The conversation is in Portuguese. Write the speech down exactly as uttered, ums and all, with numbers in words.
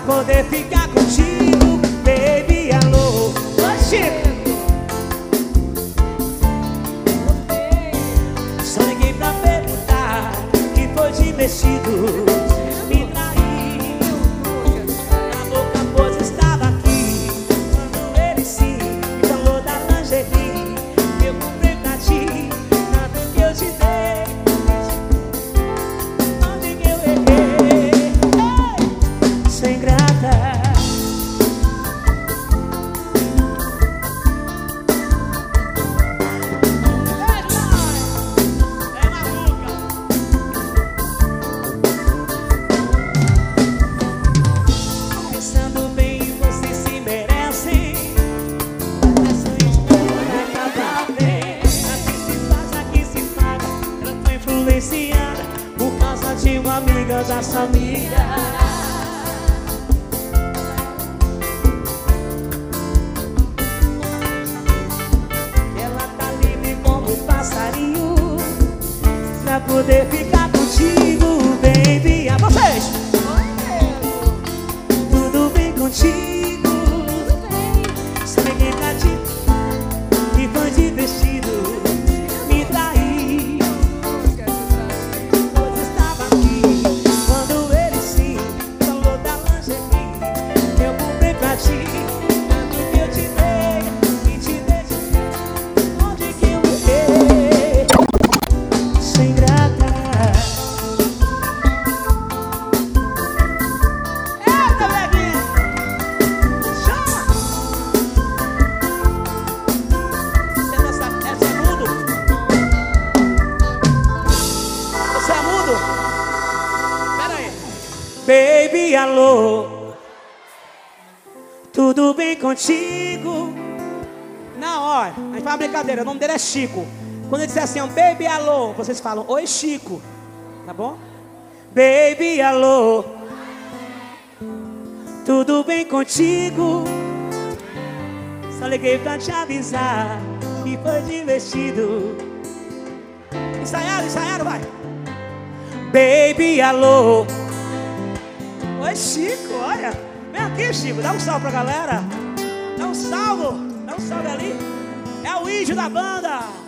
poder ficar contigo, baby, alô. Oi, Chico. Só liguei pra perguntar que foi de vestido. Me traiu. Na boca, pois estava aqui. Quando ele sim me falou da lingerie, eu comprei pra ti, nada que eu te dei. Onde que eu errei? Sem grata. Por causa de uma amiga da sua amiga. Ela tá livre como um passarinho pra poder ficar contigo, baby. A vocês! Tudo bem contigo? Só ninguém pra ti que foi de vestido. Me traiu. Baby, alô, tudo bem contigo? Na hora, a gente fala brincadeira, o nome dele é Chico. Quando ele disser assim, ó, baby, alô, vocês falam, oi, Chico. Tá bom? Baby, alô, tudo bem contigo? Só liguei pra te avisar que foi de vestido. Ensaiaram, ensaiaram, vai. Baby, alô. Oi, Chico, olha. Vem aqui, Chico, dá um salve pra galera. Dá um salve, dá um salve ali. É o índio da banda.